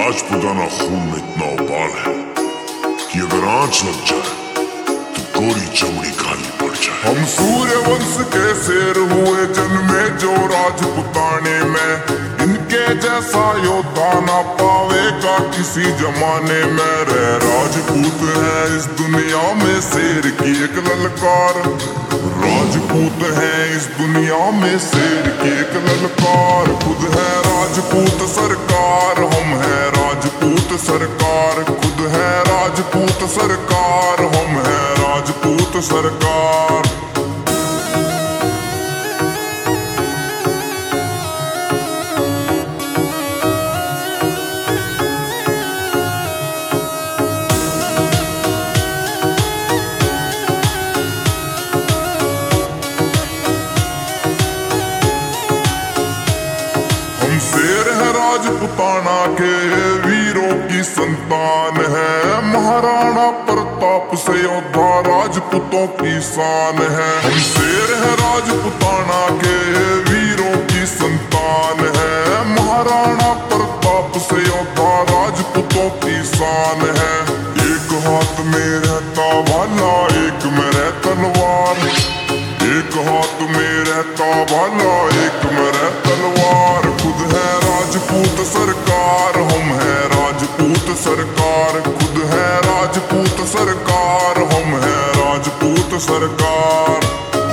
राजपुताना खून में इतना उबाल है कि अगर आंच लग जाए तो गोरी चमड़ी काली पड़ जाए। हम सूर्य वंश के शेर हुए जन्मे जो राजपुताने में, इनके जैसा योद्धा ना पावेगा किसी जमाने में। रे राजपूत है इस दुनिया में शेर की एक ललकार, राजपूत है इस दुनिया में शेर की एक ललकार। खुद है राजपूत सरकार, हम है राजपूत सरकार। खुद है राजपूत सरकार, हम है राजपूत सरकार। हम शेर है राजपुताना के, वीरों की संतान है। महाराणा प्रताप से योद्धा राजपूतों की शान है। हम शेर है राजपुताना के, वीरों की संतान है। महाराणा प्रताप से योद्धा राजपूतों की शान है। एक हाथ में रहता भाला, एक में रहता तलवार। एक हाथ में रहता भाला, एक में रहता तलवार। खुद है राजपूत सरकार, हम है राजपूत सरकार। खुद है राजपूत सरकार, हम है राजपूत सरकार।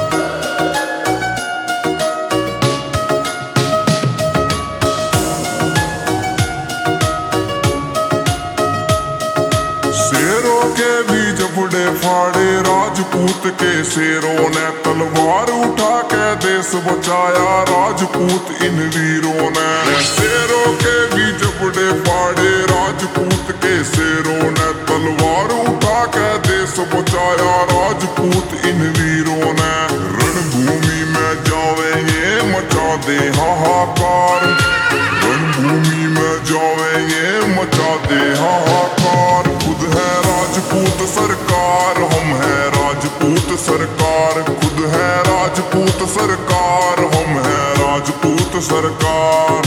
शेरों के बीच बुढ़े फाड़े, राजपूत के शेरों ने तलवार उठा के देश बचाया। राजपूत इन वीरों ने, शेरों के बीच बुढ़े फाड़े, राजपूत के शेरों ने तलवार उठा के देश बचाया। राजपूत इन वीरों ने, रणभूमि में जावेंगे मचा दे हाहाकार। रणभूमि में जावेंगे मचा दे हाहाकार। खुद है राजपूत सरकार, हम है राजपूत सरकार। खुद है राजपूत सरकार, हम है राजपूत सरकार।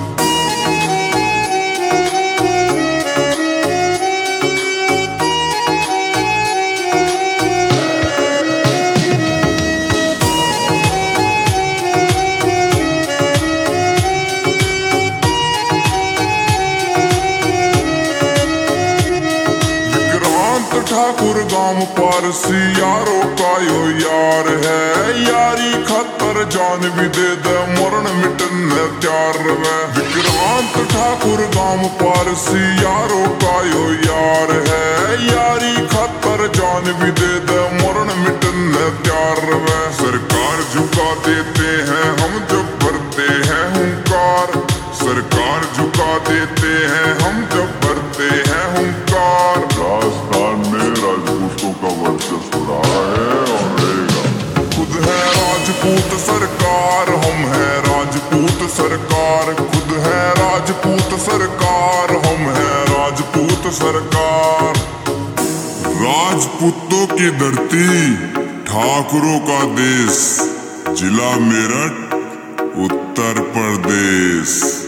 ठाकुर गांव पारसी यारों का यो यार है। यारी खतर जान भी दे दे, मरण मिटने त्यार है। विक्रांत ठाकुर गांव पारसी यारों का यो यार है। यारी खतर जान भी दे दे, मरण मिटने त्यार है। सरकार झुका देते हैं हम जब भरते हैं हुंकार। सरकार झुका देते हैं हम जब भरते हैं हुंकार। राजस्थान में राजपूतों का वर्चस्व रहा है और रहेगा। खुद है राजपूत सरकार, हम है राजपूत सरकार। खुद है राजपूत सरकार, हम है राजपूत सरकार। राजपूतों की धरती, ठाकुरों का देश, जिला मेरठ, उत्तर प्रदेश।